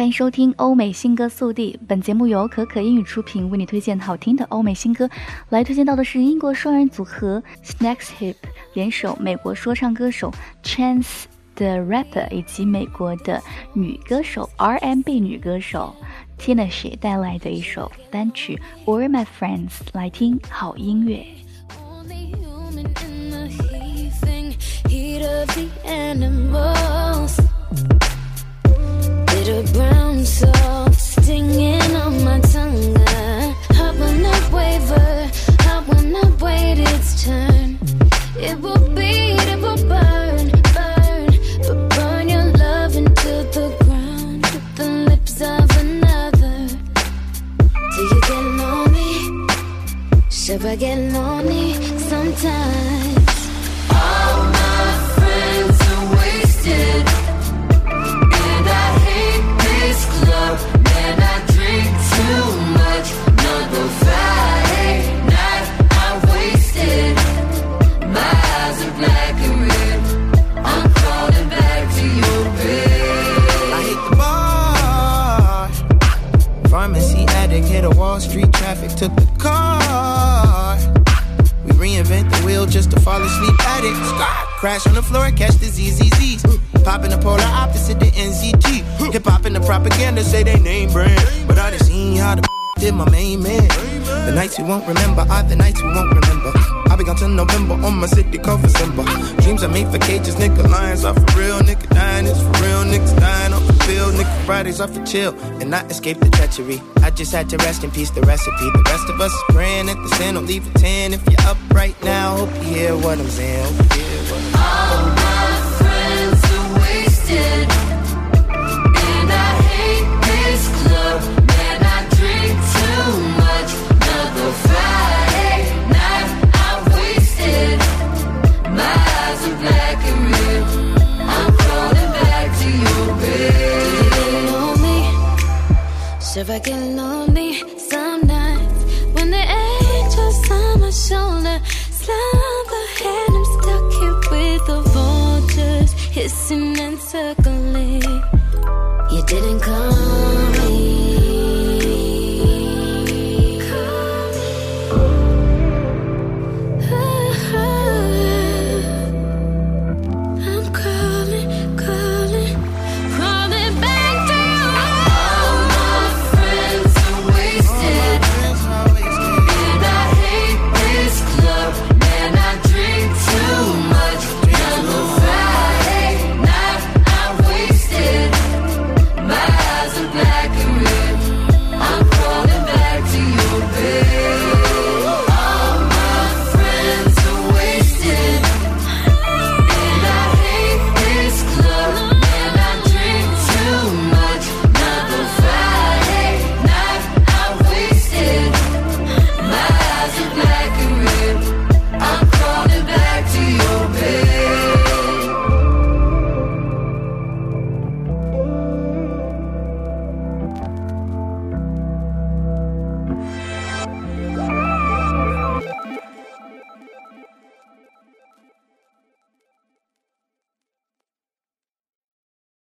欢迎收听欧美新歌速递。本节目由可可英语出品，为你推荐好听的欧美新歌。来推荐到的是英国双人组合 Snake's Hip 联手美国说唱歌手 Chance the Rapper 以及美国的女歌手 R&B 女歌手 Tinashe 带来的一首单曲 All My Friends。 来听好音乐。 Bitter brown salt stinging on my tongue. I will not waver, I will not wait its turn. It will beat, it will burn, burn, but burn your love into the ground with the lips of another. Do you get lonely? Should I get lonely sometimes? All my friends are wasted. Man, I drink too much. Another Friday night I'm wasted. My eyes are black and red. I'm crawling back to your bed. I hit the bar. Pharmacy addict, hit a Wall Street traffic, took the car. We reinvent the wheel just to fall asleep at it. Crash on the floor, catch the ZZZs. Popping the polar opposite the NZT. Hip hop and the propaganda say they name brand, but I done seen how the did my main man. The nights we won't remember are the nights we won't remember. I'll be gone till November on my city called for December. Dreams are made for cages, nigga lions are for real. Nigga dying is for real, niggas dying off the pill. Nigga Fridays off for chill and not escape the treachery. I just had to rest in peace the recipe. The rest of us is praying at the sin, don't leave a 10. If you're up right now, hope you hear what I'm saying. Hope you hear what I'm saying. All my friends are wasted, and I hate this club. Man, I drink too much. Another Friday night I'm wasted. My eyes are black and red. I'm crawling back to your bed. Do you get lonely? Should I get lonely some nights when the angels on my shoulder slumber and I'm stuck here with the vultures hissing and circling.